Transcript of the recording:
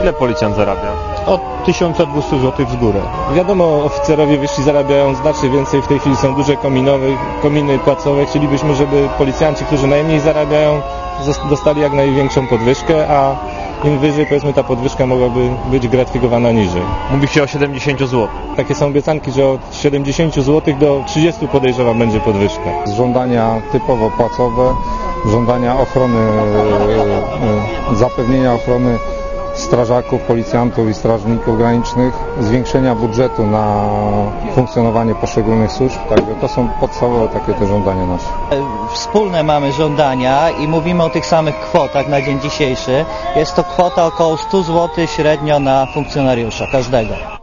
Ile policjant zarabia? Od 1200 zł w górę. Wiadomo, oficerowie wyżsi zarabiają znacznie więcej, w tej chwili są duże kominy płacowe. Chcielibyśmy, żeby policjanci, którzy najmniej zarabiają, dostali jak największą podwyżkę, a im wyżej, powiedzmy, ta podwyżka mogłaby być gratyfikowana niżej. Mówi się o 70 zł. Takie są obiecanki, że od 70 zł do 30 podejrzewam będzie podwyżka. Żądania typowo płacowe, żądania ochrony, zapewnienia ochrony strażaków, policjantów i strażników granicznych, zwiększenia budżetu na funkcjonowanie poszczególnych służb. Także to są podstawowe takie te żądania nasze. Wspólne mamy żądania i mówimy o tych samych kwotach na dzień dzisiejszy. Jest to kwota około 100 zł średnio na funkcjonariusza każdego.